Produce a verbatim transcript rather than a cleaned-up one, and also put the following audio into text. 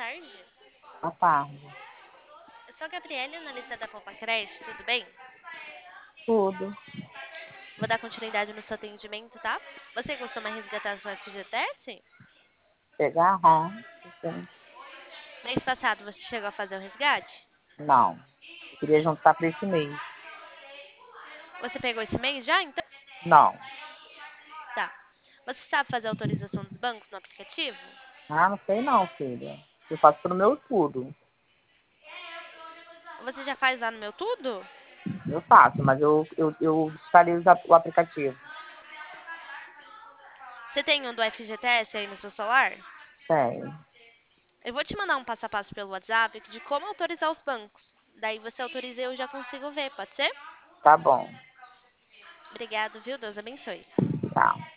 tarde. Boa tarde. Eu sou a Gabriele, analista da Poupa Crédito, tudo bem? Tudo. Vou dar continuidade no seu atendimento, tá? Você costuma resgatar seu F G T S? Pegar? Aham. Sim. Mês passado você chegou a fazer o resgate? Não. Eu queria juntar para esse mês. Você pegou esse mês já, então? Não. Tá. Você sabe fazer a autorização dos bancos no aplicativo? Ah, não sei não, filha. Eu faço pelo meu tudo. Você já faz lá no Meu Tudo? Eu faço, mas eu, eu, eu instalei os ap- o aplicativo. Você tem um do F G T S aí no seu celular? Tem. Eu vou te mandar um passo a passo pelo WhatsApp de como autorizar os bancos. Daí você autoriza e eu já consigo ver, pode ser? Tá bom. Obrigado, viu? Deus abençoe. Tá.